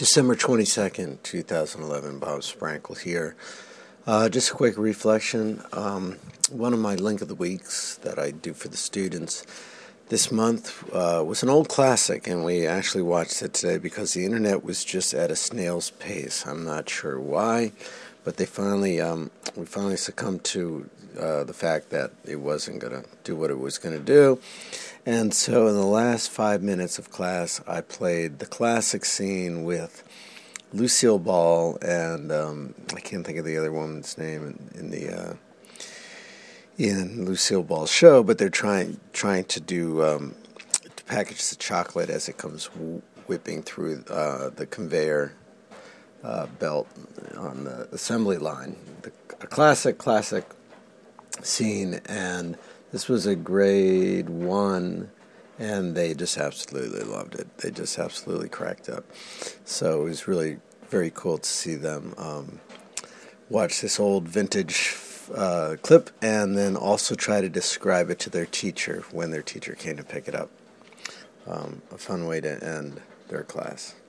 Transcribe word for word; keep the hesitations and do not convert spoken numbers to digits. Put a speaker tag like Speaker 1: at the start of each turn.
Speaker 1: December twenty-second, twenty eleven, Bob Sprankle here. Uh, just a quick reflection. Um, one of my link of the weeks that I do for the students this month uh, was an old classic, and we actually watched it today because the internet was just at a snail's pace. I'm not sure why, but they finally, um, we finally succumbed to uh, the fact that it wasn't going to do what it was going to do. And so in the last five minutes of class, I played the classic scene with Lucille Ball and um, I can't think of the other woman's name in, in the uh, in Lucille Ball's show, but they're trying trying to do um, to package the chocolate as it comes wh- whipping through uh, the conveyor uh, belt on the assembly line. The, a classic, classic scene, and this was a grade one, and they just absolutely loved it. They just absolutely cracked up. So it was really very cool to see them um, watch this old vintage uh, clip and then also try to describe it to their teacher when their teacher came to pick it up. Um, a fun way to end their class.